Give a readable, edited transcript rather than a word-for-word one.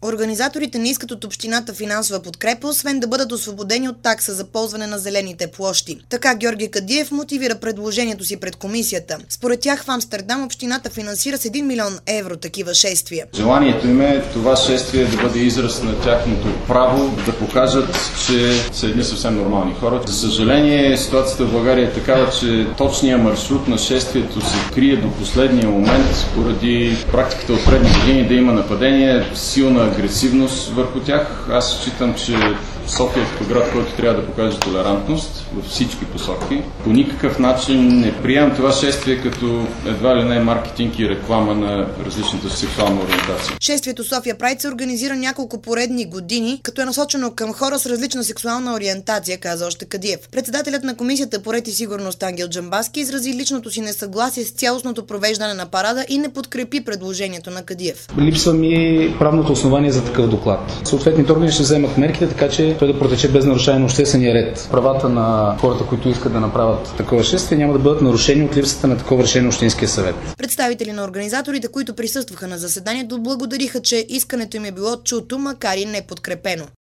Организаторите не искат от общината финансова подкрепа, освен да бъдат освободени от такса за ползване на зелените площи. Така Георги Кадиев мотивира предложението си пред комисията. Според тях в Амстердам общината финансира с 1 милион евро такива шествия. Желанието им е това шествие да бъде израз на тяхното право да покажат, че са едни съвсем нормални хора. За съжаление, ситуацията в България е такава, че точният маршрут на шествието се крие до последния момент поради практиката от предни години да има нападение, силна агресивност върху тях. Аз считам, че София е град, който трябва да покаже толерантност във всички посоки. По никакъв начин не приемам това шествие като едва ли не маркетинг и реклама на различната сексуална ориентация. Шествието София Прайд се организира няколко поредни години, като е насочено към хора с различна сексуална ориентация, каза още Кадиев. Председателят на комисията по ред и сигурност Ангел Джамбазки изрази личното си несъгласие с цялостното провеждане на парада и не подкрепи предложението на Кадиев. Липсва ми правното основание за такъв доклад. Съответните органи ще вземат мерките, така че той да протече без нарушение на обществения ред. Правата на хората, които искат да направят такова шествие, няма да бъдат нарушени от липсата на такова решение на Общинския съвет. Представители на организаторите, които присъстваха на заседанието, благодариха, че искането им е било чуто, макар и не подкрепено.